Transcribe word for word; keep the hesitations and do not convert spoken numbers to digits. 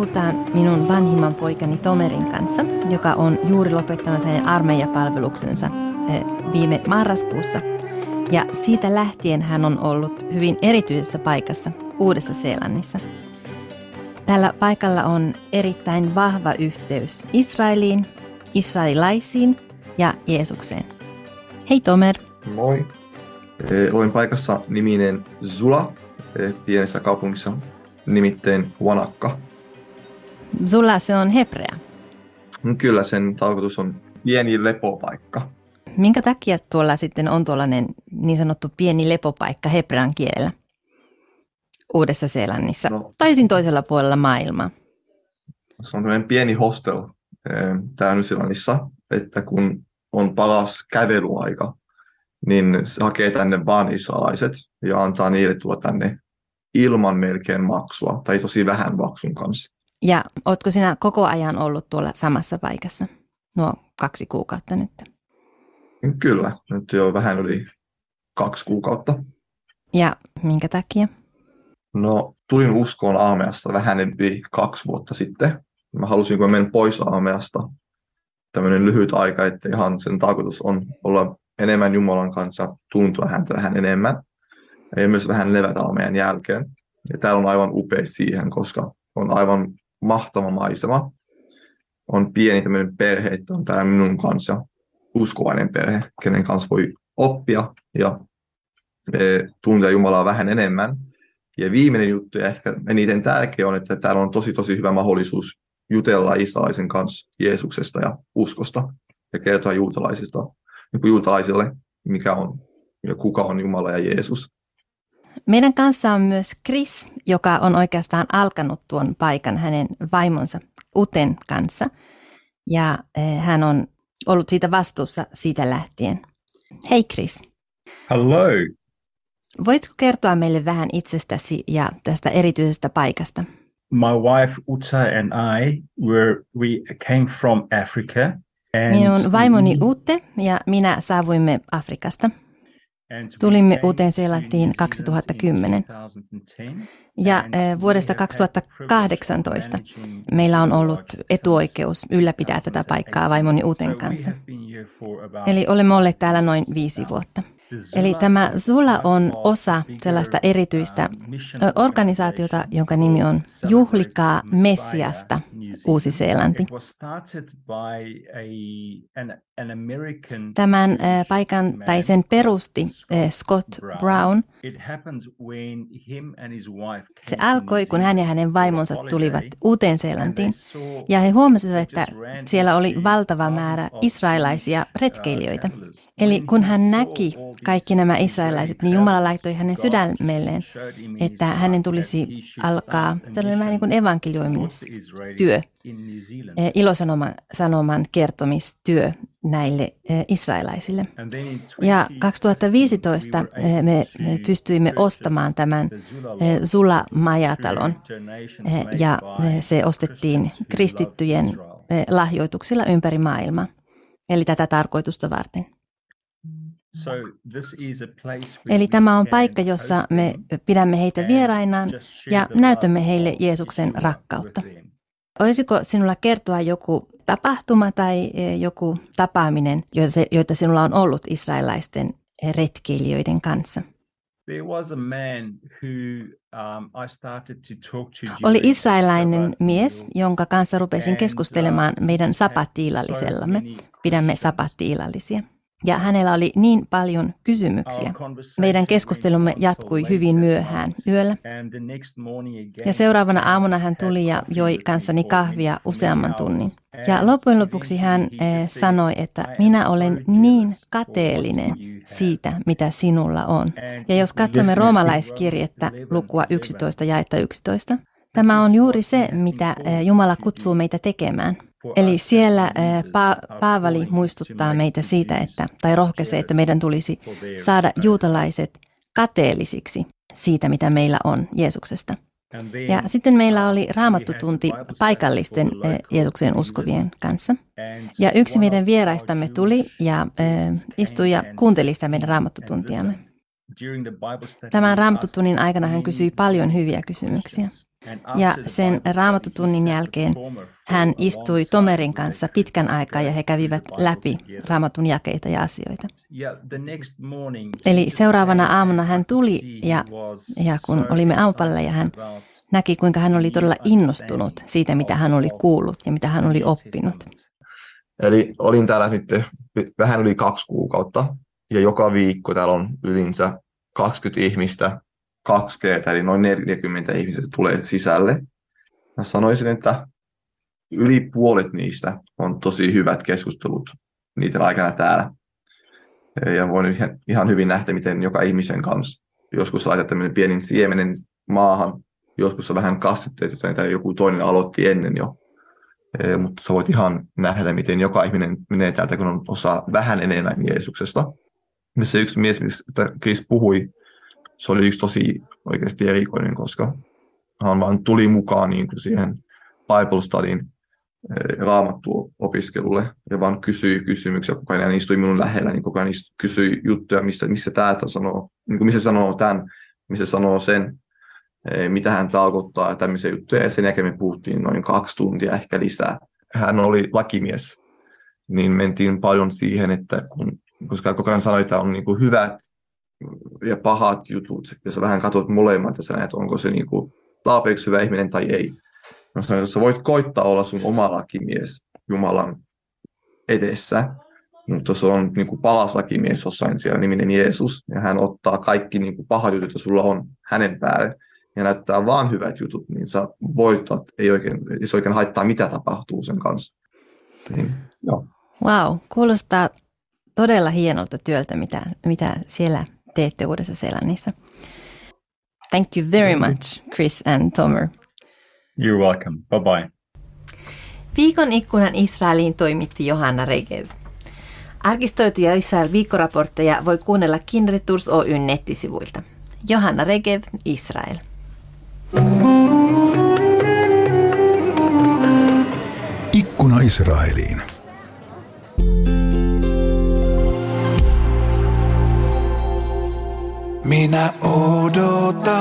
puhutaan minun vanhimman poikani Tomerin kanssa, joka on juuri lopettanut hänen armeijapalveluksensa viime marraskuussa. Ja siitä lähtien hän on ollut hyvin erityisessä paikassa Uudessa-Seelannissa. Tällä paikalla on erittäin vahva yhteys Israeliin, israelilaisiin ja Jeesukseen. Hei Tomer! Moi! Olen paikassa niminen Zula, pienessä kaupungissa nimittäin Wanakka. Zula, se on hebrea. Kyllä, sen tarkoitus on pieni lepopaikka. Minkä takia tuolla sitten on tuollainen niin sanottu pieni lepopaikka hebrean kielellä Uudessa-Seelannissa, no, taisin toisella puolella maailmaa? Se on tämmöinen pieni hostel täällä New-Zealandissa, että kun on paras kävelyaika, niin se hakee tänne vaan israelaiset ja antaa niille tulla tänne ilman melkein maksua, tai tosi vähän maksun kanssa. Ja ootko sinä koko ajan ollut tuolla samassa paikassa? Nuo kaksi kuukautta nyt. Kyllä, nyt jo vähän yli kaksi kuukautta. Ja minkä takia? No, tulin uskoon armeijasta vähän yli kaksi vuotta sitten. Mä halusin, kun mä menen pois armeijasta, tämmöinen lyhyt aika, että ihan sen tarkoitus on olla enemmän Jumalan kanssa, tuntua häntä vähän enemmän. Ja myös vähän levätä armeijan jälkeen. Ja täällä on aivan upea siihen, koska on aivan mahtava maisema. On pieni tämmöinen perhe, että on täällä minun kanssa uskovainen perhe, kenen kanssa voi oppia ja e, tuntea Jumalaa vähän enemmän. Ja viimeinen juttu ja ehkä eniten tärkeä on, että täällä on tosi tosi hyvä mahdollisuus jutella israelaisen kanssa Jeesuksesta ja uskosta ja kertoa juutalaisista, niin juutalaisille, mikä on ja kuka on Jumala ja Jeesus. Meidän kanssa on myös Chris, joka on oikeastaan alkanut tuon paikan hänen vaimonsa Uten kanssa. Ja hän on ollut siitä vastuussa siitä lähtien. Hei Chris. Hello. Voitko kertoa meille vähän itsestäsi ja tästä erityisestä paikasta? My wife Ute and I were we came from Africa. And Minun vaimoni Ute ja minä saavuimme Afrikasta. Tulimme Uuteen-Seelantiin kaksituhattakymmenen ja vuodesta kaksituhattakahdeksantoista meillä on ollut etuoikeus ylläpitää tätä paikkaa vaimoni Uten kanssa. Eli olemme olleet täällä noin viisi vuotta. Eli tämä Zula on osa sellaista erityistä organisaatiota, jonka nimi on Juhlikaa Messiasta Uusi-Seelanti. Tämän paikan tai sen perusti Scott Brown. Se alkoi, kun hän ja hänen vaimonsa tulivat Uuteen-Seelantiin ja he huomasivat, että siellä oli valtava määrä israelaisia retkeilijöitä. Eli kun hän näki kaikki nämä israelaiset, niin Jumala laittoi hänen sydämelleen, että hänen tulisi alkaa sellainen vähän niin kuin evankelioimistyö, ilosanoman sanoman kertomistyö näille israelaisille. Ja kaksituhattaviisitoista me pystyimme ostamaan tämän Zula-majatalon ja se ostettiin kristittyjen lahjoituksilla ympäri maailmaa, eli tätä tarkoitusta varten. Eli tämä on paikka, jossa me pidämme heitä vierainaan ja näytämme heille Jeesuksen rakkautta. Olisiko sinulla kertoa joku tapahtuma tai joku tapaaminen, joita sinulla on ollut israelaisten retkeilijöiden kanssa? Oli israelainen mies, jonka kanssa rupesin keskustelemaan meidän sapatti-illallisellamme. Pidämme sapatti-illallisia. Ja hänellä oli niin paljon kysymyksiä. Meidän keskustelumme jatkui hyvin myöhään yöllä. Ja seuraavana aamuna hän tuli ja joi kanssani kahvia useamman tunnin. Ja loppujen lopuksi hän eh, sanoi, että minä olen niin kateellinen siitä, mitä sinulla on. Ja jos katsomme roomalaiskirjettä lukua yksitoista jaetta yksitoista, tämä on juuri se, mitä eh, Jumala kutsuu meitä tekemään. Eli siellä pa- Paavali muistuttaa meitä siitä, että, tai rohkaisee, että meidän tulisi saada juutalaiset kateellisiksi siitä, mitä meillä on Jeesuksesta. Ja sitten meillä oli raamattutunti paikallisten Jeesukseen uskovien kanssa. Ja yksi meidän vieraistamme tuli ja äh, istui ja kuunteli sitä meidän raamattutuntiamme. Tämän raamattutunnin aikana hän kysyi paljon hyviä kysymyksiä. Ja sen Raamattutunnin jälkeen hän istui Tomerin kanssa pitkän aikaa ja he kävivät läpi Raamatun jakeita ja asioita. Eli seuraavana aamuna hän tuli ja, ja kun olimme aamupalalla ja hän näki, kuinka hän oli todella innostunut siitä, mitä hän oli kuullut ja mitä hän oli oppinut. Eli olin täällä nyt vähän yli kaksi kuukautta ja joka viikko täällä on ylinsä kaksikymmentä ihmistä, kaksi kertaa, eli noin neljäkymmentä ihmistä tulee sisälle. Mä sanoisin, että yli puolet niistä on tosi hyvät keskustelut niiden aikana täällä. Ja voin ihan hyvin nähdä, miten joka ihmisen kanssa joskus laitat tämmöinen pienin siemenen maahan, joskus on vähän kastettu, tai joku toinen aloitti ennen jo. Mutta sä voit ihan nähdä, miten joka ihminen menee täältä, kun on osaa vähän enemmän Jeesuksesta. Missä yksi mies, mistä Chris puhui, se oli yksi tosi oikeasti erikoinen, koska hän vaan tuli mukaan niin kuin siihen Bible Studyin raamattuopiskelulle ja vaan kysyi kysymyksiä, kuka hän istui minun lähellä, niin kuka hän kysyi juttuja, missä, missä tämä sanoo, niin kuin missä sanoo tämän, missä sanoo sen, mitä hän tarkoittaa ja tämmöisiä juttuja. Ja sen jälkeen me puhuttiin noin kaksi tuntia ehkä lisää. Hän oli lakimies, niin mentiin paljon siihen, että kun, koska koko ajan sanoi, että on niin kuin hyvät ja pahat jutut, ja sä vähän katsot molemmat ja sä näet, onko se niin kuin tarpeeksi hyvä ihminen tai ei. Mä sanoin, että sä voit koittaa olla sun oma lakimies Jumalan edessä, mutta se on niin kuin palas lakimies jossain siellä niminen Jeesus, ja hän ottaa kaikki niin kuin pahat jutut, joita sulla on hänen päälle, ja näyttää vaan hyvät jutut, niin sä voitat, ei oikein, ei se oikein haittaa, mitä tapahtuu sen kanssa. Niin, joo. Wow, kuulostaa todella hienolta työltä, mitä, mitä siellä teette Uudessa-Seelannissa. Thank you very much, Chris and Tomer. You're welcome. Bye-bye. Viikon ikkunan Israeliin toimitti Johanna Regev. Arkistoituja Israel-viikkoraportteja voi kuunnella Kindred Tours Oy:n nettisivuilta. Johanna Regev, Israel. Ikkuna Israeliin. Minä odotan